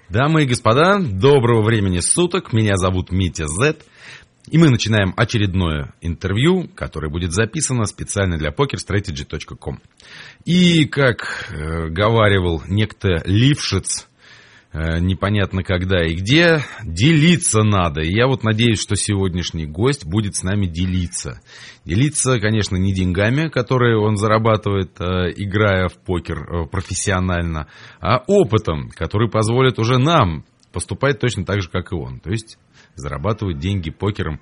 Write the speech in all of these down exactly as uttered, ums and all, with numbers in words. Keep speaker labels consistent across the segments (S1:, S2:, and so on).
S1: Дамы и господа, доброго времени суток, меня зовут Митя Зет, и мы начинаем очередное интервью, которое будет записано специально для покер стратеджи точка ком. И, как э, говаривал некто Лившиц, э, непонятно когда и где, делиться надо. И я вот надеюсь, что сегодняшний гость будет с нами делиться. Делиться, конечно, не деньгами, которые он зарабатывает, э, играя в покер э, профессионально, а опытом, который позволит уже нам поступать точно так же, как и он. То есть зарабатывать деньги покером,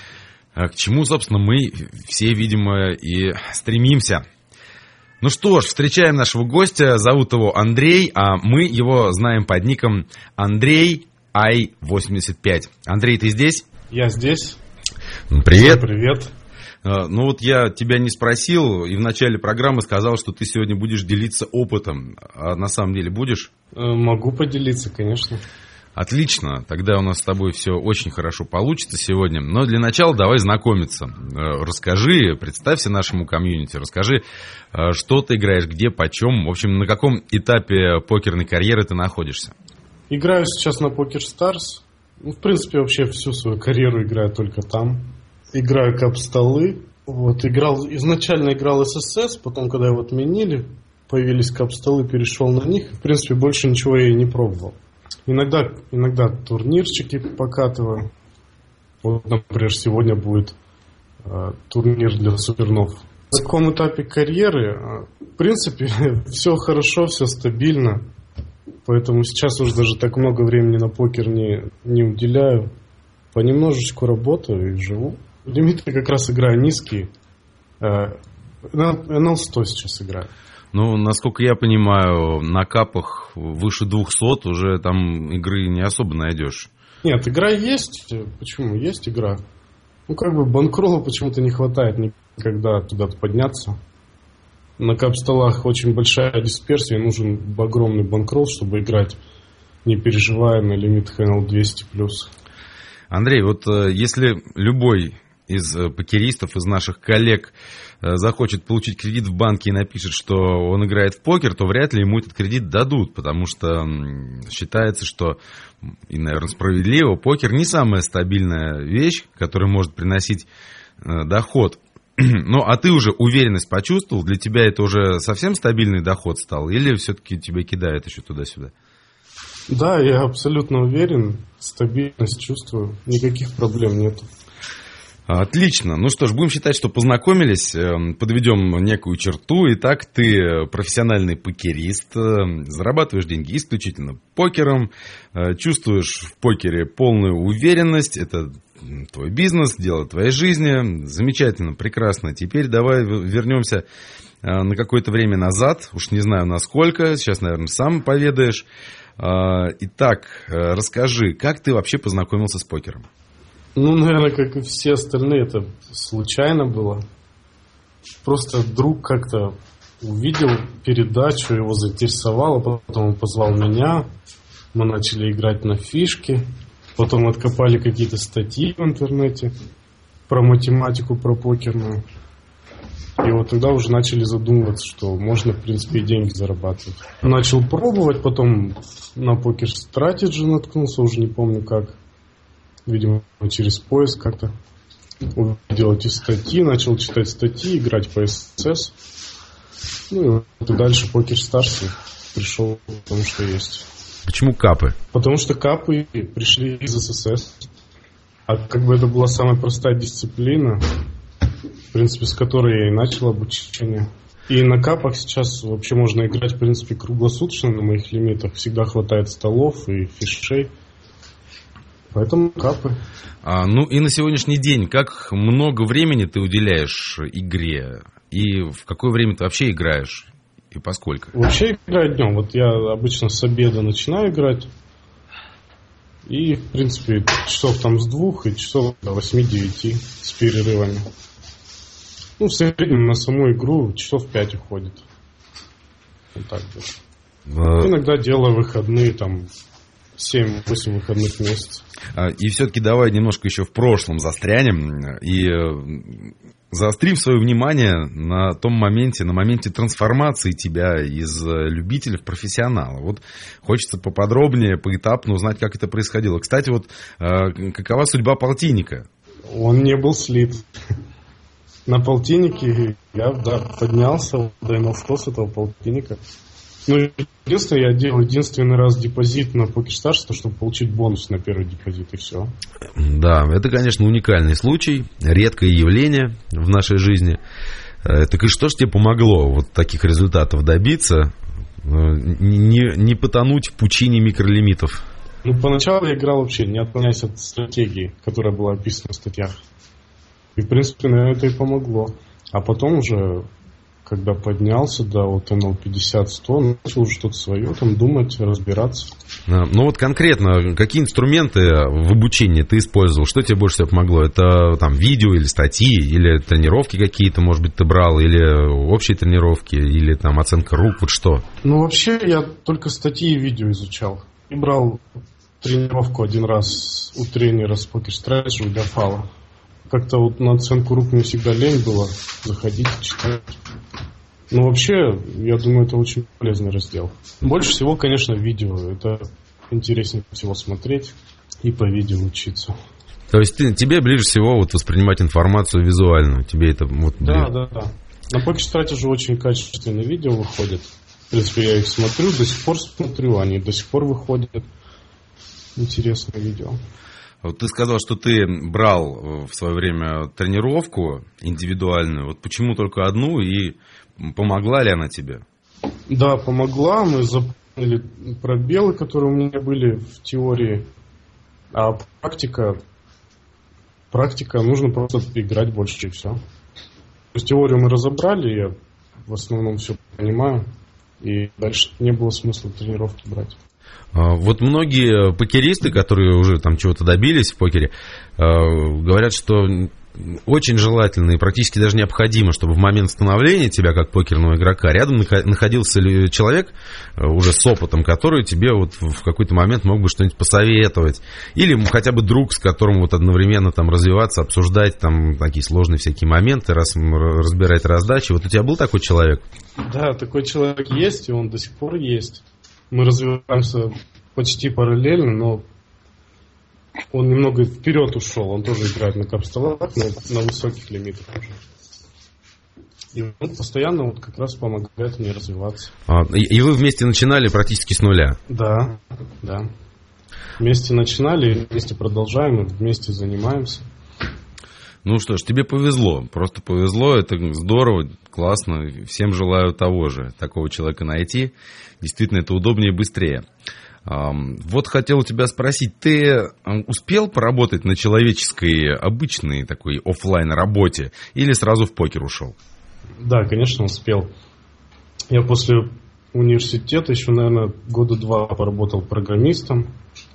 S1: к чему, собственно, мы все, видимо, и стремимся. Ну что ж, встречаем нашего гостя. Зовут его Андрей, а мы его знаем под ником Андрей ай восемьдесят пять. Андрей, ты здесь?
S2: Я здесь.
S1: Привет.
S2: Всем привет.
S1: Ну вот я тебя не спросил, и в начале программы сказал, что ты сегодня будешь делиться опытом. А на самом деле будешь?
S2: Могу поделиться, конечно.
S1: Отлично, тогда у нас с тобой все очень хорошо получится сегодня. Но для начала давай знакомиться. Расскажи, представься нашему комьюнити, расскажи, что ты играешь, где, почем, в общем, на каком этапе покерной карьеры ты находишься.
S2: Играю сейчас на PokerStars. Ну, в принципе, вообще всю свою карьеру играю только там. Играю кап-столы. Вот, играл, изначально играл эс эс эс, потом, когда его отменили, появились кап-столы, перешел на них. В принципе, больше ничего я и не пробовал. Иногда, иногда турнирчики покатываю. Вот, например, сегодня будет э, турнир для супернов. На каком этапе карьеры? Э, в принципе, все хорошо, все стабильно. Поэтому сейчас уже даже так много времени на покер не, не уделяю. Понемножечку работаю и живу. Лимиты как раз играю низкие. Э, эн эл сто сейчас играю.
S1: Ну, насколько я понимаю, на капах выше двухсот уже там игры не особо найдешь.
S2: Нет, игра есть. Почему? Есть игра. Ну, как бы банкролла почему-то не хватает никогда туда-то подняться. На кап-столах очень большая дисперсия, нужен огромный банкролл, чтобы играть, не переживая на лимитах эн эл двести плюс.
S1: Андрей, вот если любой из покеристов, из наших коллег захочет получить кредит в банке и напишет, что он играет в покер, то вряд ли ему этот кредит дадут, потому что считается, что, и, наверное, справедливо, покер не самая стабильная вещь, которая может приносить доход. Ну, а ты уже уверенность почувствовал? Для тебя это уже совсем стабильный доход стал? Или все-таки тебя кидает еще туда-сюда?
S2: Да, я абсолютно уверен, стабильность чувствую, никаких проблем нету.
S1: Отлично. Ну что ж, будем считать, что познакомились, подведем некую черту. Итак, ты профессиональный покерист, зарабатываешь деньги исключительно покером, чувствуешь в покере полную уверенность, это твой бизнес, дело твоей жизни. Замечательно, прекрасно. Теперь давай вернемся на какое-то время назад, уж не знаю насколько, сейчас, наверное, сам поведаешь. Итак, расскажи, как ты вообще познакомился с покером?
S2: Ну, наверное, как и все остальные, это случайно было. Просто друг как-то увидел передачу, его заинтересовало, потом он позвал меня, мы начали играть на фишки, потом откопали какие-то статьи в интернете про математику, про покерную. И вот тогда уже начали задумываться, что можно, в принципе, и деньги зарабатывать. Начал пробовать, потом на покер стратеджи наткнулся, уже не помню как. Видимо, через поиск как-то увидел эти статьи, начал читать статьи, играть по эс эс эс. Ну и вот дальше PokerStars пришел к тому, что есть.
S1: Почему капы?
S2: Потому что капы пришли из эс эс эс. А как бы это была самая простая дисциплина, в принципе, с которой я и начал обучение. И на капах сейчас вообще можно играть, в принципе, круглосуточно на моих лимитах. Всегда хватает столов и фишей. Поэтому капы.
S1: А, ну и на сегодняшний день, как много времени ты уделяешь игре? И в какое время ты вообще играешь? И поскольку?
S2: Вообще играю днем. Вот я обычно с обеда начинаю играть. И, в принципе, часов там с двух и часов до восьми-девяти с перерывами. Ну, в среднем на саму игру часов пять уходит. Вот так вот. А... Иногда делаю выходные там семь-восемь выходных месяцев.
S1: И все-таки давай немножко еще в прошлом застрянем. И заострим свое внимание на том моменте, на моменте трансформации тебя из любителя в профессионала. Вот хочется поподробнее, поэтапно узнать, как это происходило. Кстати, вот какова судьба полтинника?
S2: Он не был слит. На полтиннике я, да, поднялся до эн эл сто с этого полтинника. Ну, единственное, я делал единственный раз депозит на PokerStars, чтобы получить бонус на первый депозит, и все.
S1: Да, это, конечно, уникальный случай, редкое явление в нашей жизни. Так и что ж тебе помогло вот таких результатов добиться, не, не потонуть в пучине микролимитов?
S2: Ну, поначалу я играл вообще, не отклоняясь от стратегии, которая была описана в статьях. И, в принципе, наверное, это и помогло. А потом уже, когда поднялся до вот эн эл пятьдесят сто, начал уже что-то свое, там думать, разбираться.
S1: Ну вот конкретно, какие инструменты в обучении ты использовал? Что тебе больше всего помогло? Это там видео или статьи, или тренировки какие-то, может быть, ты брал, или общие тренировки, или там оценка рук, вот что?
S2: Ну вообще я только статьи и видео изучал. И брал тренировку один раз у тренера с PokerStars у Гафала. Как-то вот на оценку рук мне всегда лень было заходить, читать. Ну, вообще, я думаю, это очень полезный раздел. Больше всего, конечно, видео. Это интереснее всего смотреть и по видео учиться.
S1: То есть ты, тебе ближе всего вот воспринимать информацию визуально? Тебе это вот...
S2: Да, да, да. На PokerStars уже очень качественные видео выходят. В принципе, я их смотрю, до сих пор смотрю, они до сих пор выходят. Интересное видео.
S1: Вот ты сказал, что ты брал в свое время тренировку индивидуальную. Вот почему только одну и помогла ли она тебе?
S2: Да, помогла. Мы заполнили пробелы, которые у меня были в теории. А практика, практика нужно просто играть больше и все. То есть теорию мы разобрали, я в основном все понимаю. И дальше не было смысла тренировки брать.
S1: Вот многие покеристы, которые уже там чего-то добились в покере, говорят, что очень желательно и практически даже необходимо, чтобы в момент становления тебя как покерного игрока рядом находился человек уже с опытом, который тебе вот в какой-то момент мог бы что-нибудь посоветовать. Или хотя бы друг, с которым вот одновременно там развиваться, обсуждать там такие сложные всякие моменты, раз, разбирать раздачи. Вот у тебя был такой человек?
S2: Да, такой человек есть, и он до сих пор есть. Мы развиваемся почти параллельно, но он немного вперед ушел. Он тоже играет на капстолах, но на высоких лимитах уже. И он постоянно вот как раз помогает мне развиваться.
S1: А, и вы вместе начинали практически с нуля?
S2: Да, да. Вместе начинали, вместе продолжаем, и вместе занимаемся.
S1: Ну что ж, тебе повезло, просто повезло, это здорово, классно, всем желаю того же, такого человека найти, действительно это удобнее и быстрее. Вот хотел у тебя спросить, ты успел поработать на человеческой, обычной такой офлайн работе или сразу в покер ушел?
S2: Да, конечно, успел. Я после университета еще, наверное, года два поработал программистом.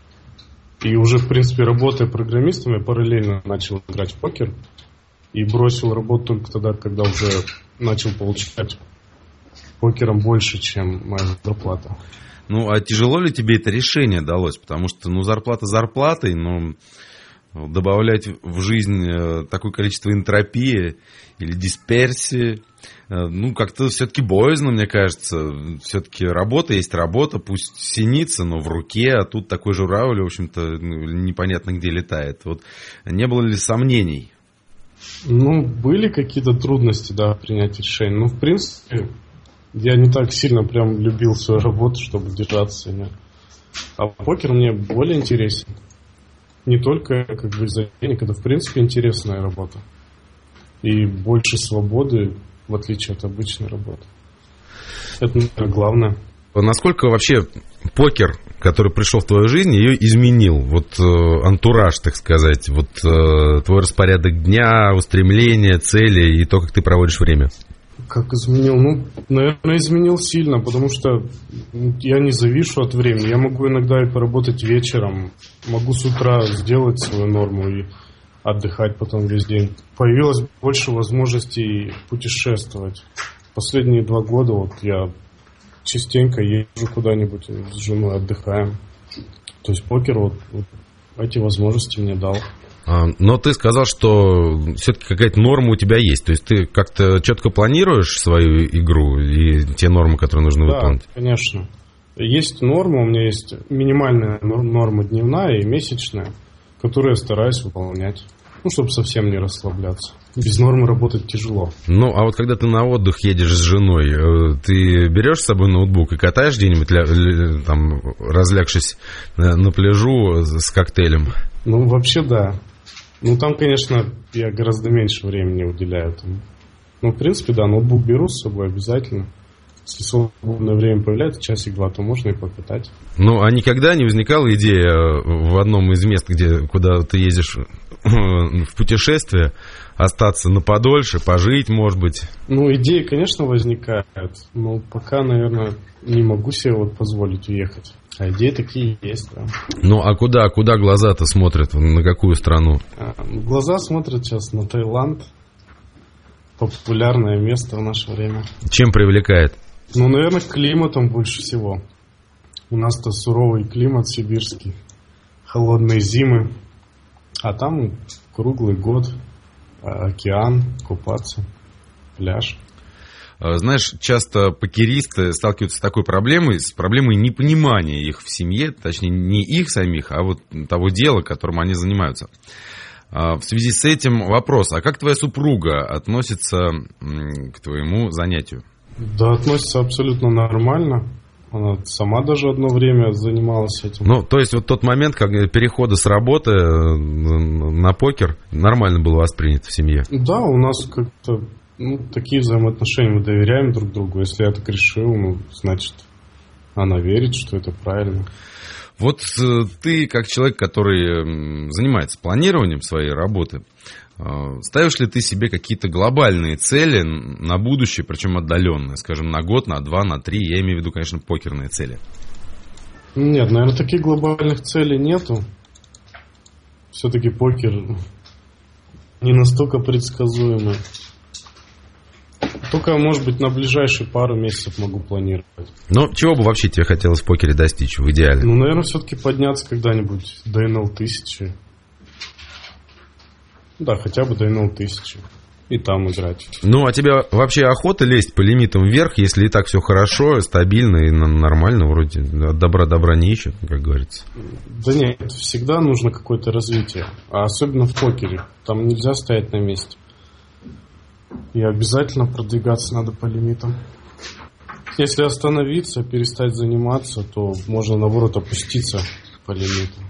S2: И уже, в принципе, работая программистом, я параллельно начал играть в покер. И бросил работу только тогда, когда уже начал получать покером больше, чем моя зарплата.
S1: Ну, а тяжело ли тебе это решение далось? Потому что, ну, зарплата зарплатой, но добавлять в жизнь такое количество энтропии или дисперсии, ну, как-то все-таки боязно, мне кажется. Все-таки работа есть работа, пусть синица, но в руке, а тут такой журавль, в общем-то, непонятно где летает. Вот не было ли сомнений?
S2: Ну, были какие-то трудности, да, принять решение. Ну, в принципе, я не так сильно прям любил свою работу, чтобы держаться. Нет. А покер мне более интересен. Не только как бы из-за денег, это в принципе интересная работа. И больше свободы, в отличие от обычной работы. Это, наверное, главное.
S1: Насколько вообще покер, который пришел в твою жизнь, ее изменил? Вот э, антураж, так сказать, вот э, твой распорядок дня, устремления, цели и то, как ты проводишь время.
S2: Как изменил? Ну, наверное, изменил сильно, потому что я не завишу от времени. Я могу иногда и поработать вечером, могу с утра сделать свою норму и отдыхать потом весь день. Появилось больше возможностей путешествовать. Последние два года вот я частенько езжу куда-нибудь с женой, отдыхаем. То есть покер вот, вот эти возможности мне дал.
S1: Но ты сказал, что все-таки какая-то норма у тебя есть. То есть ты как-то четко планируешь свою игру и те нормы, которые нужно
S2: да,
S1: выполнить?
S2: Да, конечно. Есть норма, у меня есть минимальная норма дневная и месячная, которую я стараюсь выполнять. Ну, чтобы совсем не расслабляться. Без нормы работать тяжело.
S1: Ну, а вот когда ты на отдых едешь с женой, ты берешь с собой ноутбук и катаешь где-нибудь, там, разлягшись на пляжу с коктейлем?
S2: Ну, вообще, да. Ну, там, конечно, я гораздо меньше времени уделяю этому. Ну, в принципе, да, ноутбук беру с собой обязательно. Если свободное время появляется, часик-два, то можно и покатать.
S1: Ну, а никогда не возникала идея в одном из мест, где, куда ты ездишь в путешествие, остаться на подольше, пожить, может быть?
S2: Ну, идеи, конечно, возникают, но пока, наверное, не могу себе вот позволить уехать. А идеи такие есть, да.
S1: Ну, а куда, куда глаза-то смотрят? На какую страну?
S2: А, глаза смотрят сейчас на Таиланд. Популярное место в наше время.
S1: Чем привлекает?
S2: Ну, наверное, климатом больше всего. У нас-то суровый климат сибирский. Холодные зимы. А там круглый год. Океан, купаться, пляж.
S1: Знаешь, часто покеристы сталкиваются с такой проблемой, с проблемой непонимания их в семье, точнее, не их самих, а вот того дела, которым они занимаются. В связи с этим вопрос, а как твоя супруга относится к твоему занятию?
S2: Да, относится абсолютно нормально. Она сама даже одно время занималась этим.
S1: Ну, то есть вот тот момент, как перехода с работы на покер нормально было воспринято в семье? Да,
S2: у нас как-то ну, такие взаимоотношения, мы доверяем друг другу. Если я так решил, ну, значит, она верит, что это правильно.
S1: Вот ты, как человек, который занимается планированием своей работы, ставишь ли ты себе какие-то глобальные цели на будущее, причем отдаленные, скажем, на год, на два, на три? Я имею в виду, конечно, покерные цели.
S2: Нет, наверное, таких глобальных целей нету. Все-таки покер не настолько предсказуемый. Только, может быть, на ближайшие пару месяцев могу планировать.
S1: Ну, чего бы вообще тебе хотелось в покере достичь в идеале?
S2: Ну, наверное, все-таки подняться когда-нибудь до эн эл тысячи. Да, хотя бы до эн эл тысячи. И там играть.
S1: Ну, а тебе вообще охота лезть по лимитам вверх, если и так все хорошо, стабильно и нормально, вроде от добра добра не ищут, как говорится?
S2: Да нет, всегда нужно какое-то развитие. А особенно в покере. Там нельзя стоять на месте. И обязательно продвигаться надо по лимитам. Если остановиться, перестать заниматься, то можно, наоборот, опуститься по лимитам.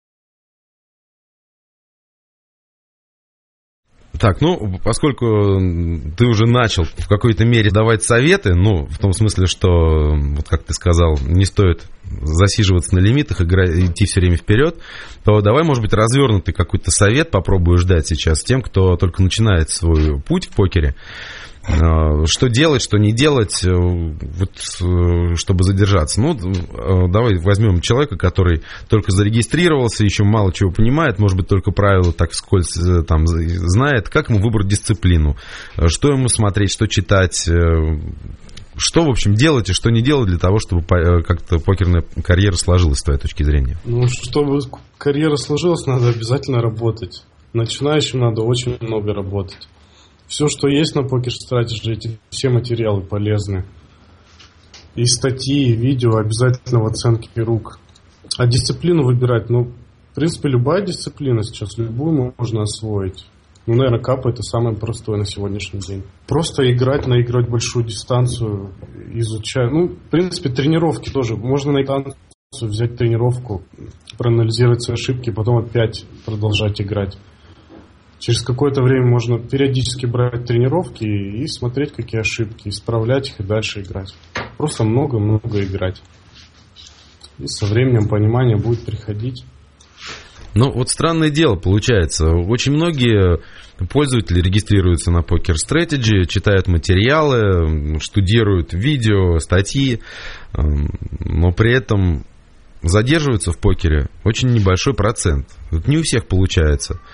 S1: Так, ну, поскольку ты уже начал в какой-то мере давать советы, ну, в том смысле, что, вот как ты сказал, не стоит засиживаться на лимитах, играть, идти все время вперед, то давай, может быть, развернутый какой-то совет попробуешь дать сейчас тем, кто только начинает свой путь в покере. Что делать, что не делать, вот, чтобы задержаться. Ну, давай возьмем человека, который только зарегистрировался, еще мало чего понимает, может быть, только правила так вскользь там знает. Как ему выбрать дисциплину? Что ему смотреть, что читать? Что, в общем, делать и что не делать для того, чтобы как-то покерная карьера сложилась с твоей точки зрения?
S2: Ну, чтобы карьера сложилась, надо обязательно работать. Начинающим надо очень много работать. Все, что есть на Poker Strategy, эти все материалы полезны. И статьи, и видео обязательно в оценке рук. А дисциплину выбирать, ну, в принципе, любая дисциплина сейчас, любую можно освоить. Ну, наверное, капа это самое простое на сегодняшний день. Просто играть, наиграть большую дистанцию, изучать. Ну, в принципе, тренировки тоже. Можно на дистанцию взять тренировку, проанализировать свои ошибки, потом опять продолжать играть. Через какое-то время можно периодически брать тренировки и смотреть, какие ошибки, исправлять их и дальше играть. Просто много-много играть. И со временем понимание будет приходить.
S1: Ну, вот странное дело получается. Очень многие пользователи регистрируются на Poker Strategy, читают материалы, штудируют видео, статьи, но при этом задерживаются в покере очень небольшой процент. Это не у всех получается.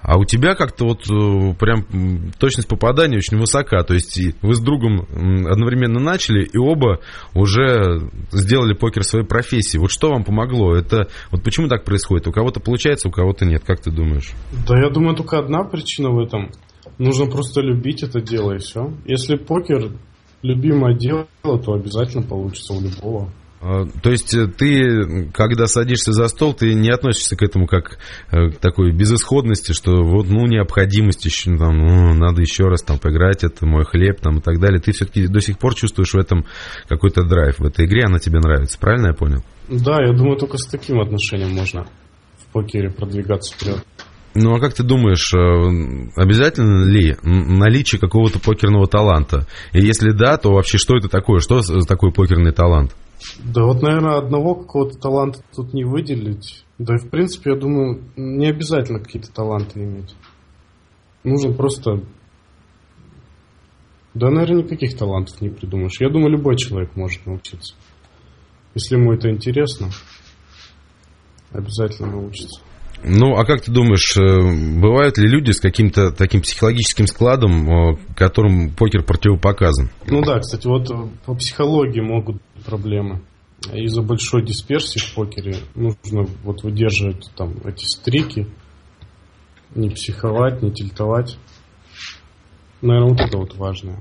S1: А у тебя как-то вот прям точность попадания очень высока. То есть вы с другом одновременно начали, и оба уже сделали покер своей профессией. Вот что вам помогло? Это вот почему так происходит? У кого-то получается, у кого-то нет. Как ты думаешь?
S2: Да, я думаю, только одна причина в этом. Нужно просто любить это дело, и все. Если покер любимое дело, то обязательно получится у любого.
S1: То есть ты, когда садишься за стол, ты не относишься к этому как к такой безысходности, что вот, ну, необходимость еще, там, ну, надо еще раз там поиграть, это мой хлеб, там, и так далее. Ты все-таки до сих пор чувствуешь в этом какой-то драйв, в этой игре, она тебе нравится, правильно я понял?
S2: Да, я думаю, только с таким отношением можно в покере продвигаться вперед.
S1: Ну, а как ты думаешь, обязательно ли наличие какого-то покерного таланта? И если да, то вообще что это такое? Что такое покерный талант?
S2: Да вот, наверное, одного какого-то таланта тут не выделить. Да и, в принципе, я думаю, не обязательно какие-то таланты иметь. Нужно просто... Да, наверное, никаких талантов не придумаешь. Я думаю, любой человек может научиться. Если ему это интересно, обязательно научится.
S1: Ну, а как ты думаешь, бывают ли люди с каким-то таким психологическим складом, которым покер противопоказан?
S2: Ну да, кстати, вот по психологии могут быть проблемы. Из-за большой дисперсии в покере нужно вот выдерживать там эти стрики, не психовать, не тильтовать. Наверное, вот это вот важное.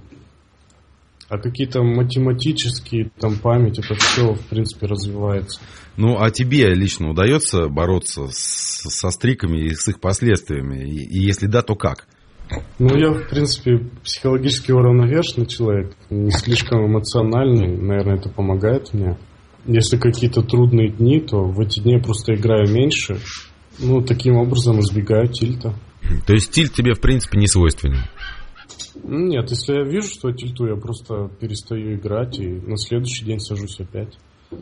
S2: А какие-то математические, там, память, это все, в принципе, развивается.
S1: Ну, а тебе лично удается бороться с, со стриками и с их последствиями? И, и если да, то как?
S2: Ну, я, в принципе, психологически уравновешенный человек, не слишком эмоциональный. Наверное, это помогает мне. Если какие-то трудные дни, то в эти дни я просто играю меньше. Ну, таким образом избегаю тильта.
S1: То есть тильт тебе, в принципе, не свойственен?
S2: Нет, если я вижу, что я тильтую, я просто перестаю играть и на следующий день сажусь опять.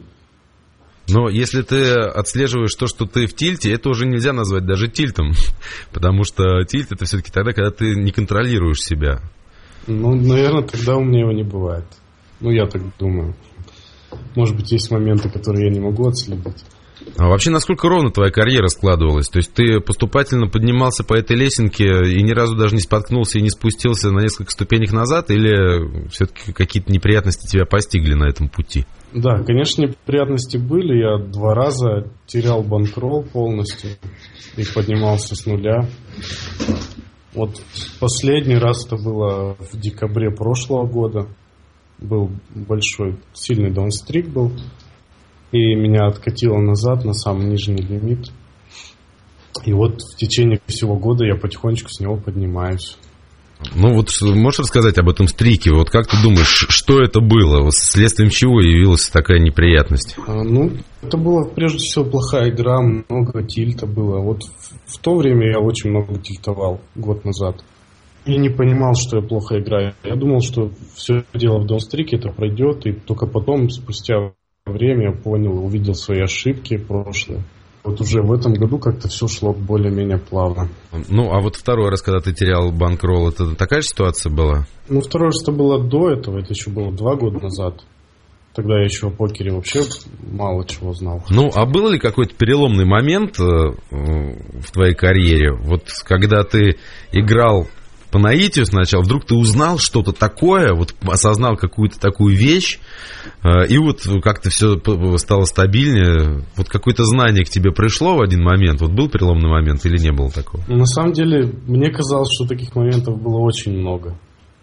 S1: Но если ты отслеживаешь то, что ты в тильте, это уже нельзя назвать даже тильтом. Потому что тильт — это все-таки тогда, когда ты не контролируешь себя.
S2: Ну, наверное, тогда у меня его не бывает. Ну, я так думаю. Может быть, есть моменты, которые я не могу отследить.
S1: А вообще, насколько ровно твоя карьера складывалась? То есть ты поступательно поднимался по этой лесенке и ни разу даже не споткнулся и не спустился на несколько ступенек назад? Или все-таки какие-то неприятности тебя постигли на этом пути?
S2: Да, конечно, неприятности были. Я два раза терял банкролл полностью и поднимался с нуля. Вот последний раз это было в декабре прошлого года. Был большой, сильный даунстрик был. И меня откатило назад на самый нижний лимит. И вот в течение всего года я потихонечку с него поднимаюсь.
S1: Ну вот можешь рассказать об этом стрике? Вот как ты думаешь, что это было? Следствием чего явилась такая неприятность?
S2: А, ну, это была прежде всего плохая игра, много тильта было. Вот в, в то время я очень много тильтовал, год назад. И не понимал, что я плохо играю. Я думал, что все дело в даунстрике, это пройдет. И только потом, спустя время, я понял, увидел свои ошибки прошлые. Вот уже в этом году как-то все шло более-менее плавно.
S1: Ну, а вот второй раз, когда ты терял банкролл, это такая же ситуация была?
S2: Ну, второй раз это было до этого, это еще было два года назад. Тогда я еще о покере вообще мало чего знал.
S1: Ну, а был ли какой-то переломный момент в твоей карьере? Вот когда ты играл по наитию сначала, вдруг ты узнал что-то такое, вот осознал какую-то такую вещь, и вот как-то все стало стабильнее. Вот какое-то знание к тебе пришло в один момент. Вот был переломный момент или не было такого?
S2: На самом деле, мне казалось, что таких моментов было очень много.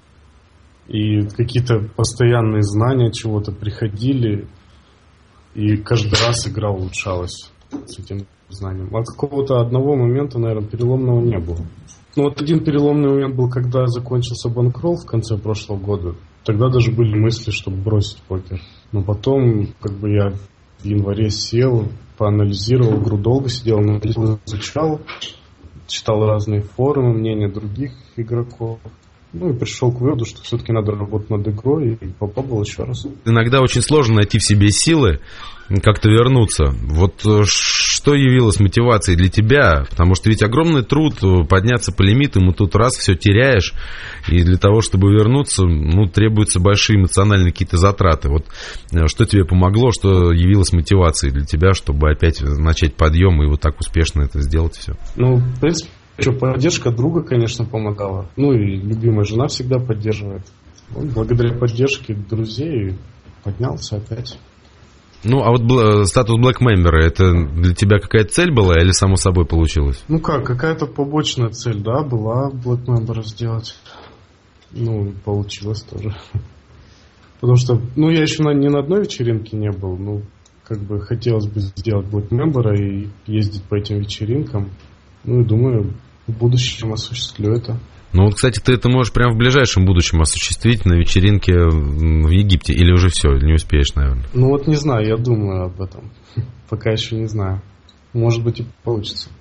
S2: И какие-то постоянные знания чего-то приходили, и каждый раз игра улучшалась с этим знанием. А какого-то одного момента, наверное, переломного не было. Ну вот один переломный момент был, когда закончился банкролл в конце прошлого года. Тогда даже были мысли, чтобы бросить покер. Но потом, как бы я в январе сел, поанализировал игру, долго сидел, изучал, читал разные форумы, мнения других игроков. Ну и пришел к выводу, что все-таки надо работать над игрой, и попробовал еще раз.
S1: Иногда очень сложно найти в себе силы как-то вернуться. Вот что явилось мотивацией для тебя? Потому что ведь огромный труд подняться по лимитам, и тут раз все теряешь, и для того, чтобы вернуться, ну, требуются большие эмоциональные какие-то затраты. Вот что тебе помогло, что явилось мотивацией для тебя, чтобы опять начать подъем и вот так успешно это сделать все?
S2: Ну, в принципе, Еще поддержка друга, конечно, помогала. Ну и любимая жена всегда поддерживает. Вот, благодаря поддержке друзей поднялся опять.
S1: Ну, а вот бл- статус Black Member, это для тебя какая-то цель была или само собой получилось?
S2: Ну как, какая-то побочная цель, да, была Black Member сделать. Ну, получилось тоже. Потому что, ну, я еще на, ни на одной вечеринке не был. Ну, как бы хотелось бы сделать Black Member и ездить по этим вечеринкам. Ну, и думаю, в будущем осуществлю это.
S1: Ну, вот, кстати, ты это можешь прямо в ближайшем будущем осуществить на вечеринке в Египте. Или уже все, не успеешь, наверное?
S2: Ну, вот не знаю, я думаю об этом. Пока еще не знаю. Может быть, и получится.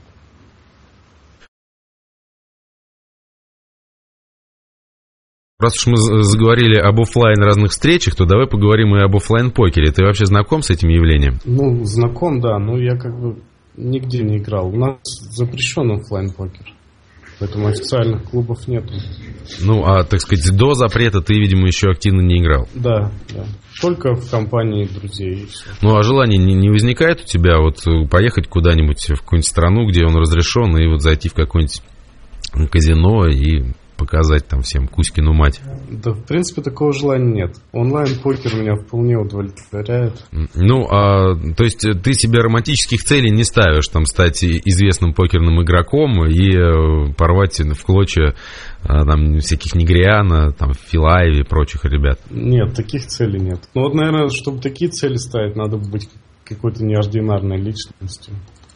S1: Раз уж мы заговорили об офлайн разных встречах, то давай поговорим и об офлайн покере. Ты вообще знаком с этим явлением?
S2: Ну, знаком, да, но я как бы нигде не играл. У нас запрещен офлайн покер, поэтому официальных клубов нету.
S1: Ну, а, так сказать, до запрета ты, видимо, еще активно не играл.
S2: Да, да. Только в компании друзей и все.
S1: Ну, а желание не, не возникает у тебя вот поехать куда-нибудь в какую-нибудь страну, где он разрешен, и вот зайти в какое-нибудь казино и показать там всем Кузькину мать?
S2: Да, в принципе, такого желания нет. Онлайн-покер меня вполне удовлетворяет.
S1: Ну, а, то есть ты себе романтических целей не ставишь, там, стать известным покерным игроком и порвать в клочья там всяких Негриана, там, Филаеви и прочих ребят?
S2: Нет, таких целей нет. Ну вот, наверное, чтобы такие цели ставить, надо быть какой-то неординарной личностью.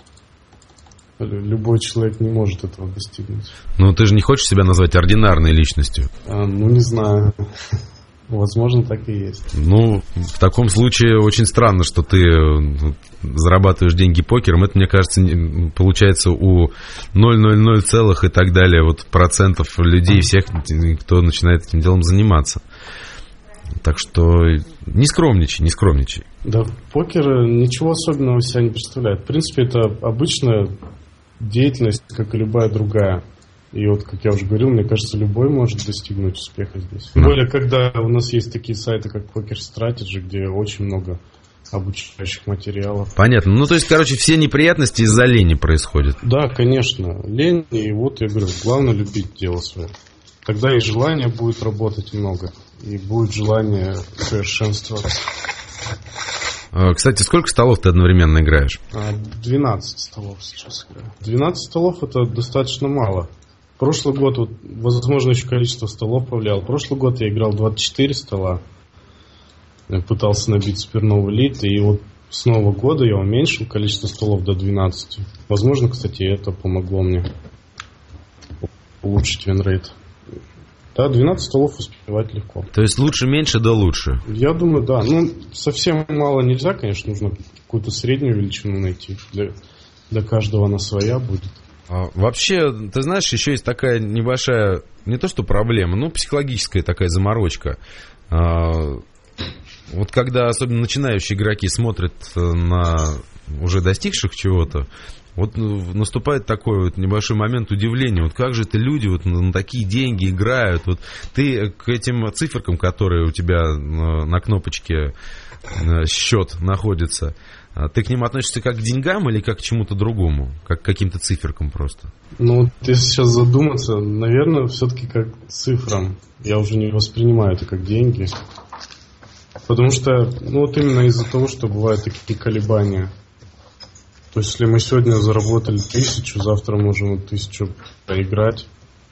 S2: Любой человек не может этого достигнуть.
S1: Ну, ты же не хочешь себя назвать ординарной личностью?
S2: А, ну, не знаю. Возможно, так и есть.
S1: Ну, в таком случае очень странно, что ты зарабатываешь деньги покером. Это, мне кажется, получается у ноль целых ноль ноль целых и так далее вот процентов людей, всех, кто начинает этим делом заниматься. Так что не скромничай, не скромничай.
S2: Да, покер ничего особенного из себя не представляет. В принципе, это обычная деятельность, как и любая другая. И вот, как я уже говорил, мне кажется, любой может достигнуть успеха здесь. Тем более, когда у нас есть такие сайты, как Poker Strategy, где очень много обучающих материалов.
S1: Понятно. Ну, то есть, короче, все неприятности из-за лени происходят.
S2: Да, конечно. Лень, и вот я говорю, главное любить дело свое. Тогда и желание будет работать много, и будет желание совершенствоваться.
S1: Кстати, сколько столов ты одновременно играешь?
S2: двенадцать столов сейчас играю. двенадцать столов это достаточно мало. Прошлый год, вот, возможно, еще количество столов повлияло. Прошлый год я играл двадцать четыре стола. Я пытался набить суперновый лид, и вот с Нового года я уменьшил количество столов до двенадцати. Возможно, кстати, это помогло мне улучшить винрейт. Да, двенадцать столов успевать легко.
S1: То есть лучше меньше, да лучше?
S2: Я думаю, да. Ну, совсем мало нельзя, конечно, нужно какую-то среднюю величину найти. Для, для каждого она своя будет.
S1: А, вообще, ты знаешь, еще есть такая небольшая, не то что проблема, но психологическая такая заморочка. А, вот когда особенно начинающие игроки смотрят на уже достигших чего-то, вот наступает такой вот небольшой момент удивления. Вот как же это люди вот на такие деньги играют? Вот ты к этим циферкам, которые у тебя на кнопочке счет находится, ты к ним относишься как к деньгам или как к чему-то другому? Как к каким-то циферкам просто?
S2: Ну, если сейчас задуматься, наверное, все-таки как к цифрам. Я уже не воспринимаю это как деньги. Потому что, ну вот именно из-за того, что бывают такие колебания. То есть, если мы сегодня заработали тысячу, завтра можем тысячу проиграть.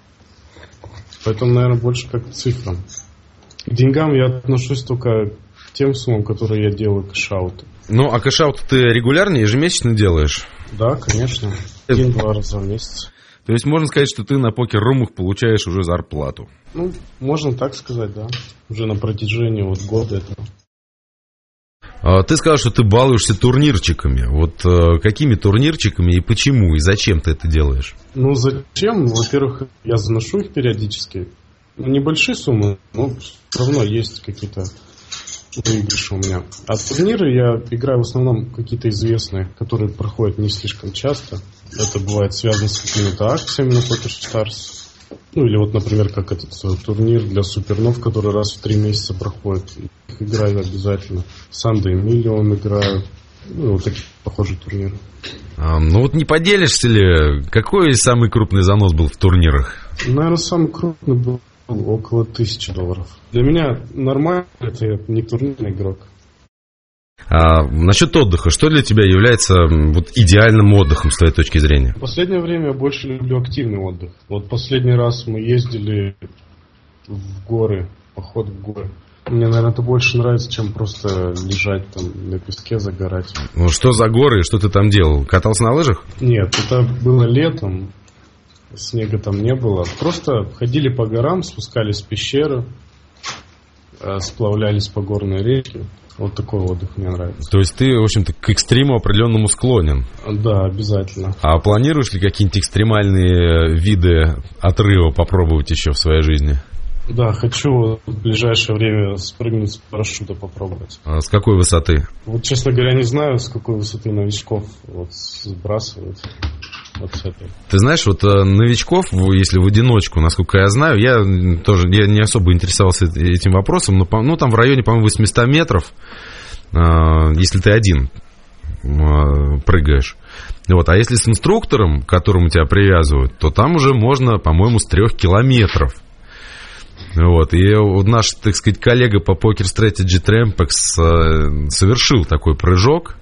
S2: Поэтому, наверное, больше как к цифрам. К деньгам я отношусь только к тем суммам, которые я делаю кэш-ауты.
S1: Ну, а кэш-аут ты регулярно, ежемесячно делаешь?
S2: Да, конечно. Один-два раза в месяц.
S1: То есть, можно сказать, что ты на покер-румах получаешь уже зарплату?
S2: Ну, можно так сказать, да. Уже на протяжении вот года этого.
S1: Ты сказал, что ты балуешься турнирчиками. Вот э, какими турнирчиками и почему, и зачем ты это делаешь?
S2: Ну, зачем? Во-первых, я заношу их периодически. Небольшие суммы, но все равно есть какие-то выигрыши у меня. А турниры я играю в основном какие-то известные, которые проходят не слишком часто. Это бывает связано с какими-то акциями на Poker Stars. Ну, или вот, например, как этот турнир для супернов, который раз в три месяца проходит. Их играю обязательно. Sunday Million играю. Ну, вот такие похожие турниры.
S1: А, ну вот не поделишься ли, какой самый крупный занос был в турнирах?
S2: Наверное, самый крупный был около тысячи долларов. Для меня нормально, это я не турнирный игрок.
S1: А насчет отдыха, что для тебя является вот идеальным отдыхом с твоей точки зрения?
S2: В последнее время я больше люблю активный отдых. Вот последний раз мы ездили в горы, поход в горы. Мне, наверное, это больше нравится, чем просто лежать там на песке, загорать.
S1: Ну что за горы, что ты там делал? Катался на лыжах?
S2: Нет, это было летом, снега там не было. Просто ходили по горам, спускались в пещеры, сплавлялись по горной речке. Вот такой отдых мне нравится.
S1: То есть ты, в общем-то, к экстриму определенному склонен?
S2: Да, обязательно.
S1: А планируешь ли какие-нибудь экстремальные виды отрыва попробовать еще в своей жизни?
S2: Да, хочу в ближайшее время спрыгнуть с парашюта попробовать.
S1: А с какой высоты?
S2: Вот, честно говоря, не знаю, с какой высоты новичков вот сбрасывают. Вот с этой.
S1: Ты знаешь, вот новичков, если в одиночку, насколько я знаю, я тоже я не особо интересовался этим вопросом, но ну, там в районе, по-моему, восемьсот метров, если ты один прыгаешь. Вот. А если с инструктором, к которому тебя привязывают, то там уже можно, по-моему, с трех километров. Вот. И вот наш, так сказать, коллега по Poker Strategy Trampex совершил такой прыжок.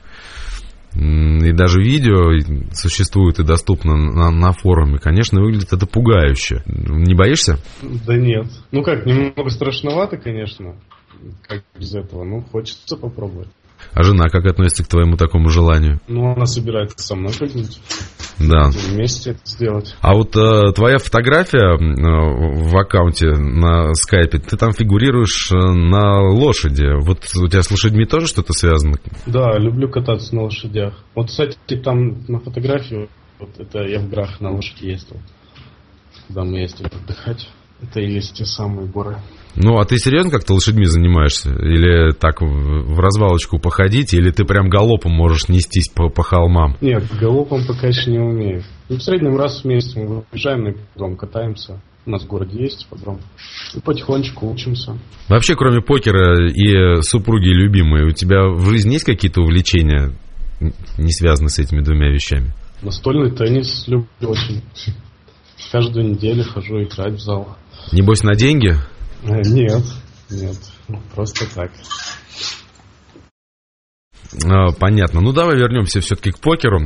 S1: И даже видео существует и доступно на, на форуме. Конечно, выглядит это пугающе. Не боишься?
S2: Да нет. Ну как, немного страшновато, конечно. Как без этого. Ну, хочется попробовать.
S1: А жена как относится к твоему такому желанию?
S2: Ну, она собирается со мной прыгнуть.
S1: Да.
S2: Вместе это сделать.
S1: А вот э, твоя фотография э, в аккаунте на скайпе, ты там фигурируешь на лошади. Вот у тебя с лошадьми тоже что-то связано?
S2: Да, люблю кататься на лошадях. Вот, кстати, там на фотографии, вот это я в горах на лошади ездил. Когда мы ездили отдыхать. Это и есть те самые горы. Ну, а ты серьезно как-то лошадьми занимаешься? Или так в развалочку походить, или ты прям галопом можешь нестись по, по холмам? Нет, галопом пока еще не умею. Ну, в среднем раз в месяц мы выезжаем на ипподром, катаемся. У нас в городе есть ипподром. И потихонечку учимся. Вообще, кроме покера и супруги любимой, у тебя в жизни есть какие-то увлечения, не связанные с этими двумя вещами? Настольный теннис люблю очень. Каждую неделю хожу играть в зал. Небось, на деньги? Нет, нет, просто так. Понятно. Ну, давай вернемся все-таки к покеру.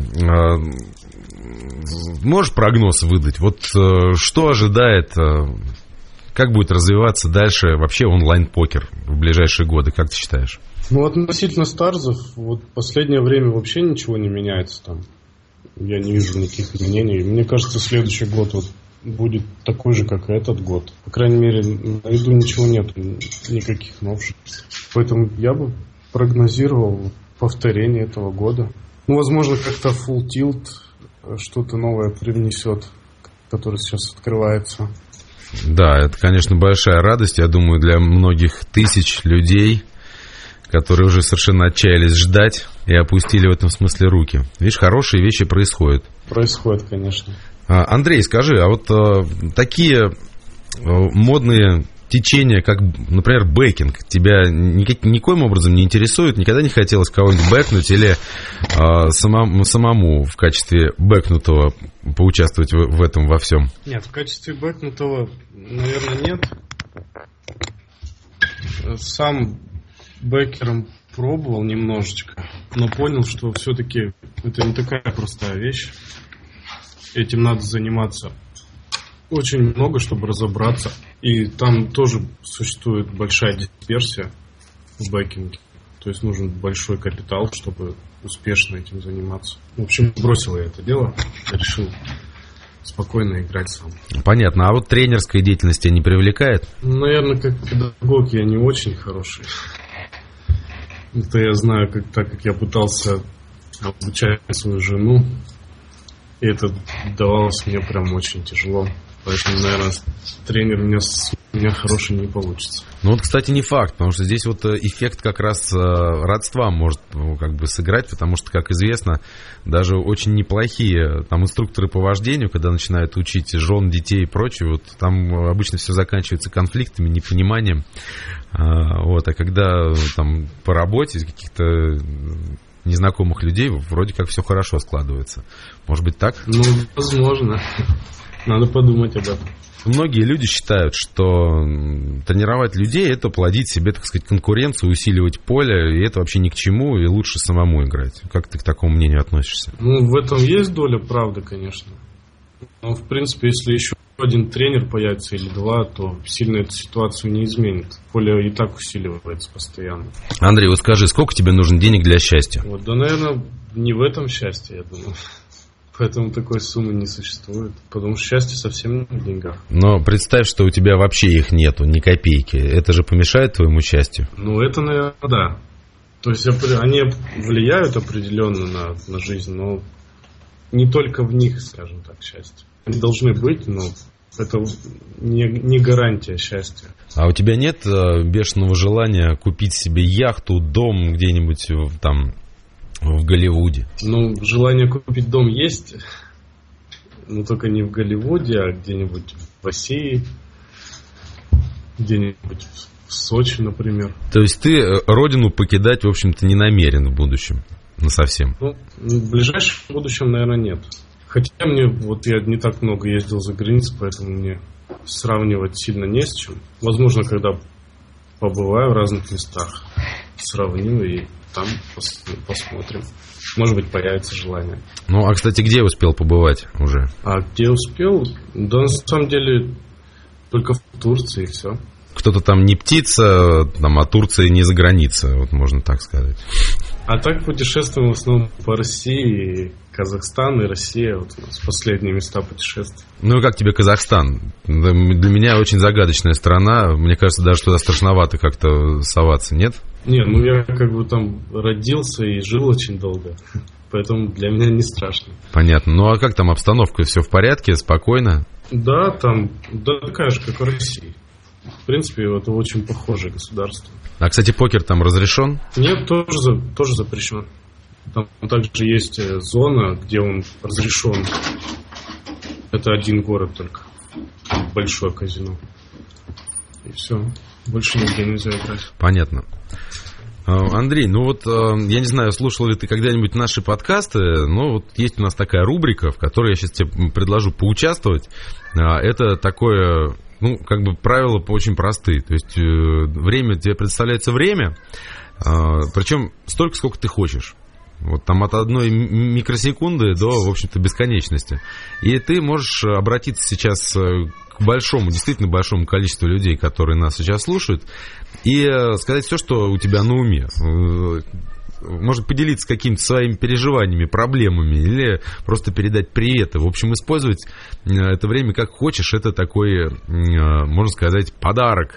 S2: Можешь прогноз выдать? Вот что ожидает, как будет развиваться дальше вообще онлайн-покер в ближайшие годы, как ты считаешь? Ну, относительно старзов, вот последнее время вообще ничего не меняется там. Я не вижу никаких изменений. Мне кажется, следующий год вот будет такой же, как и этот год. По крайней мере, на виду ничего нет, никаких новшеств. Поэтому я бы прогнозировал повторение этого года. Ну, возможно, как-то Full Tilt что-то новое привнесет, которое сейчас открывается. Да, это, конечно, большая радость, я думаю, для многих тысяч людей, которые уже совершенно отчаялись ждать и опустили в этом смысле руки. Видишь, хорошие вещи происходят. Происходят, конечно. Андрей, скажи, а вот а, такие а, модные течения, как, например, бэкинг, тебя никак, никоим образом не интересует? Никогда не хотелось кого-нибудь бэкнуть или а, самому, самому в качестве бэкнутого поучаствовать в, в этом во всем? Нет, в качестве бэкнутого, наверное, нет. Сам бэкером пробовал немножечко, но понял, что все-таки это не такая простая вещь. Этим надо заниматься очень много, чтобы разобраться. И там тоже существует большая дисперсия в бэкинге. То есть нужен большой капитал, чтобы успешно этим заниматься. В общем, бросил я это дело. Я решил спокойно играть сам. Понятно. А вот тренерская деятельность тебя не привлекает? Наверное, как педагог я не очень хороший. Это я знаю, как, так как я пытался обучать свою жену. И это давалось мне прям очень тяжело. Поэтому, наверное, тренер у меня, у меня хороший не получится. Ну вот, кстати, не факт, потому что здесь вот эффект как раз родства может как бы сыграть, потому что, как известно, даже очень неплохие там инструкторы по вождению, когда начинают учить жен, детей и прочее, вот там обычно все заканчивается конфликтами, непониманием. Вот, а когда там по работе каких-то
S1: незнакомых людей вроде как все хорошо складывается. Может быть так?
S2: Ну, возможно. Надо подумать об этом.
S1: Многие люди считают, что тренировать людей – это плодить себе, так сказать, конкуренцию, усиливать поле, и это вообще ни к чему, и лучше самому играть. Как ты к такому мнению относишься?
S2: Ну, в этом есть доля правды, конечно. Но, в принципе, если еще один тренер появится или два, то сильно эту ситуацию не изменит. Поле и так усиливается постоянно.
S1: Андрей, вот скажи, сколько тебе нужно денег для счастья?
S2: Вот, да, наверное, не в этом счастье, я думаю. Поэтому такой суммы не существует. Потому что счастье совсем не в деньгах.
S1: Но представь, что у тебя вообще их нету, ни копейки. Это же помешает твоему счастью?
S2: Ну, это, наверное, да. То есть они влияют определенно на, на жизнь, но не только в них, скажем так, счастье. Они должны быть, но это не, не гарантия счастья.
S1: А у тебя нет э, бешеного желания купить себе яхту, дом где-нибудь в, там, в Голливуде?
S2: Ну, желание купить дом есть, но только не в Голливуде, а где-нибудь в России, где-нибудь в Сочи, например.
S1: То есть ты родину покидать, в общем-то, не намерен в будущем? Ну, совсем.
S2: Ну, в ближайшем будущем, наверное, нет. Хотя мне, вот я не так много ездил за границу, поэтому мне сравнивать сильно не с чем. Возможно, когда побываю в разных местах, сравню и там пос- посмотрим. Может быть, появится желание.
S1: Ну, а, кстати, где успел побывать уже?
S2: А где успел? Да, на самом деле, только в Турции и все.
S1: Кто-то там не птица, там, а Турция не за граница, вот можно так сказать.
S2: А так путешествуем в основном по России, Казахстан и Россия. Вот у нас последние места путешествий.
S1: Ну и как тебе Казахстан? Для меня очень загадочная страна. Мне кажется, даже туда страшновато как-то соваться, нет?
S2: Нет, ну я как бы там родился и жил очень долго. Поэтому для меня не страшно.
S1: Понятно. Ну а как там обстановка? Все в порядке? Спокойно?
S2: Да, там да, такая же, как в России. В принципе, это очень похожее государство.
S1: А, кстати, покер там разрешен?
S2: Нет, тоже, тоже запрещен. Там также есть зона, где он разрешен. Это один город только. Большое казино. И все. Больше нигде нельзя играть.
S1: Понятно. Андрей, ну вот, я не знаю, слушал ли ты когда-нибудь наши подкасты, но вот есть у нас такая рубрика, в которой я сейчас тебе предложу поучаствовать. Это такое, ну, как бы правила очень простые. То есть время, тебе представляется время, причем столько, сколько ты хочешь. Вот там от одной микросекунды до, в общем-то, бесконечности. И ты можешь обратиться сейчас к большому, действительно большому количеству людей, которые нас сейчас слушают, и сказать все, что у тебя на уме. Может поделиться какими-то своими переживаниями, проблемами, или просто передать приветы. В общем, использовать это время как хочешь. Это такой, можно сказать, подарок.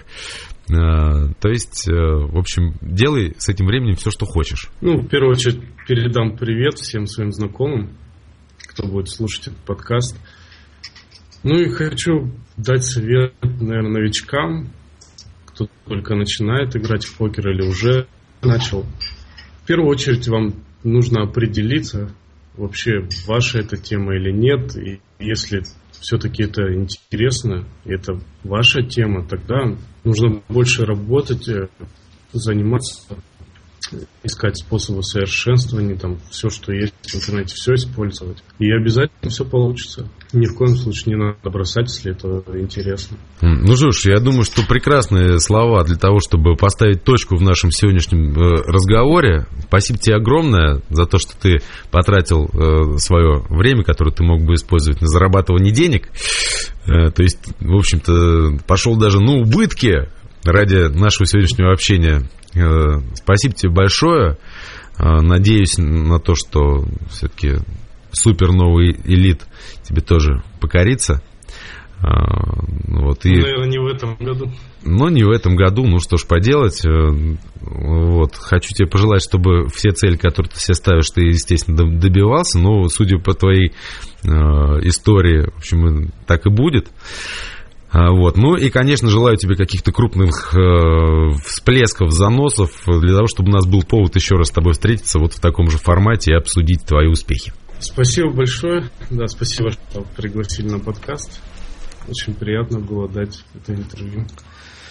S1: То есть, в общем, делай с этим временем все, что хочешь.
S2: Ну, в первую очередь, передам привет всем своим знакомым, кто будет слушать этот подкаст. Ну и хочу дать совет, наверное, новичкам, кто только начинает играть в покер или уже начал. В первую очередь вам нужно определиться, вообще ваша эта тема или нет. И если все-таки это интересно, и это ваша тема, тогда нужно больше работать, заниматься, искать способы совершенствования, там все, что есть в интернете, все использовать. И обязательно все получится. Ни в коем случае не надо бросать, если это интересно.
S1: Ну что ж, я думаю, что прекрасные слова для того, чтобы поставить точку в нашем сегодняшнем разговоре. Спасибо тебе огромное за то, что ты потратил свое время, которое ты мог бы использовать на зарабатывание денег. То есть, в общем-то, пошел даже на убытки ради нашего сегодняшнего общения. Спасибо тебе большое. Надеюсь на то, что все-таки супер новый элит тебе тоже покорится. Вот, и...
S2: Наверное, не в этом году.
S1: Но не в этом году. Ну что ж поделать. Вот. Хочу тебе пожелать, чтобы все цели, которые ты себе ставишь, ты, естественно, добивался. Но, судя по твоей э, истории, в общем, так и будет. Вот. Ну и, конечно, желаю тебе каких-то крупных э, всплесков, заносов, для того, чтобы у нас был повод еще раз с тобой встретиться вот в таком же формате и обсудить твои успехи.
S2: Спасибо большое. Да, спасибо, что пригласили на подкаст. Очень приятно было дать это интервью.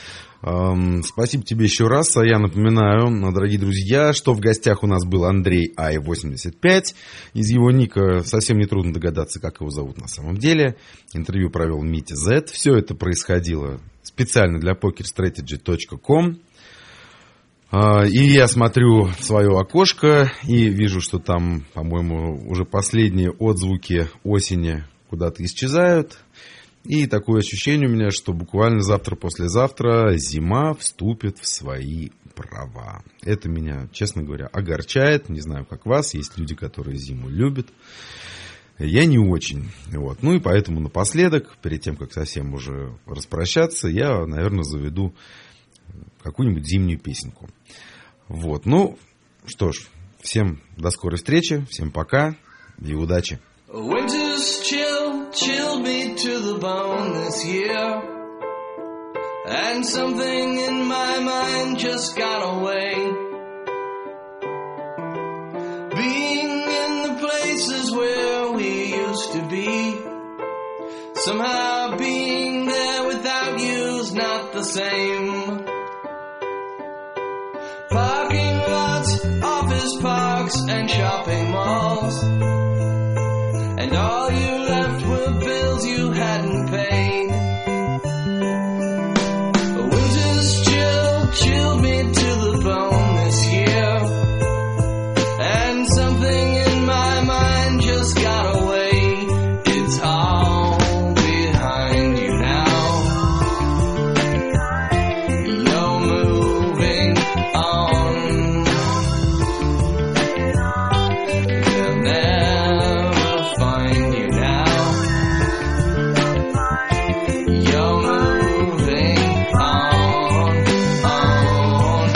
S1: Спасибо тебе еще раз. А я напоминаю, дорогие друзья, что в гостях у нас был Андрей Ай восемьдесят пять. Из его ника совсем нетрудно догадаться, как его зовут на самом деле. Интервью провел Митя Зет. Все это происходило специально для покер стратеджи точка ком. И я смотрю в свое окошко и вижу, что там, по-моему, уже последние отзвуки осени куда-то исчезают. И такое ощущение у меня, что буквально завтра-послезавтра зима вступит в свои права. Это меня, честно говоря, огорчает. Не знаю, как вас. Есть люди, которые зиму любят. Я не очень. Вот. Ну и поэтому напоследок, перед тем, как совсем уже распрощаться, я, наверное, заведу какую-нибудь зимнюю песенку. Вот. Ну, что ж, всем до скорой встречи. Всем пока и удачи.
S3: Winter's chill, chilled me to the bone this year. And something in my mind just got away. Being in the places where we used to be, somehow being there without you's not the same. Parking lots, office parks, and shopping malls. And all you left were bills you hadn't paid. Winter's chill chilled me to the bone this year. And something in my mind just got away. It's all behind you now. You're moving on. You'll never find you now. You're moving on, on,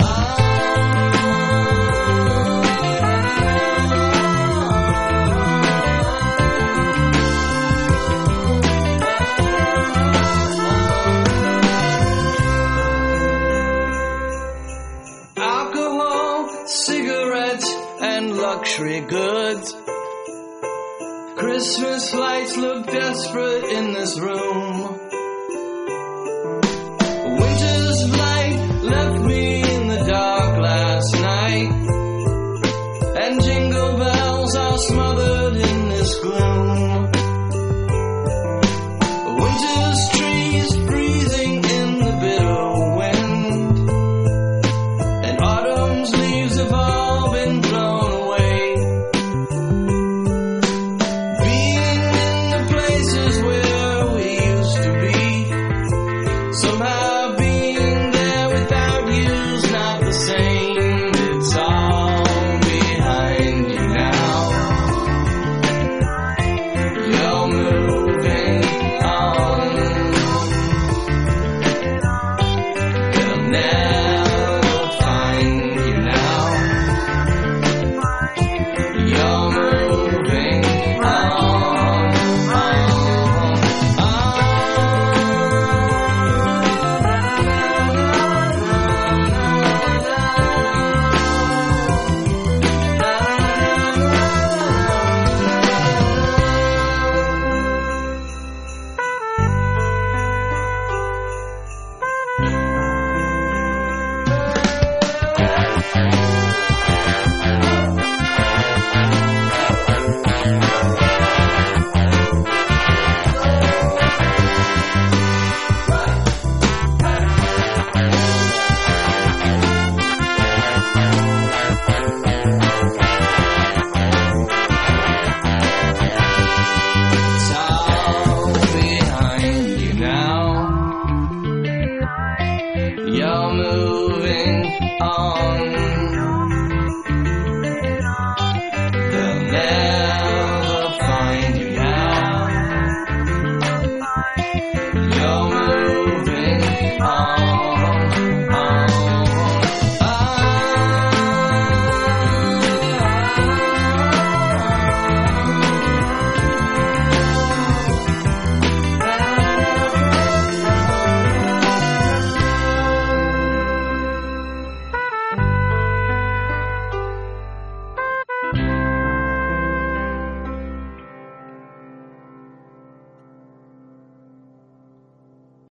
S3: alcohol, cigarettes, and luxury goods. Christmas lights look desperate in this room.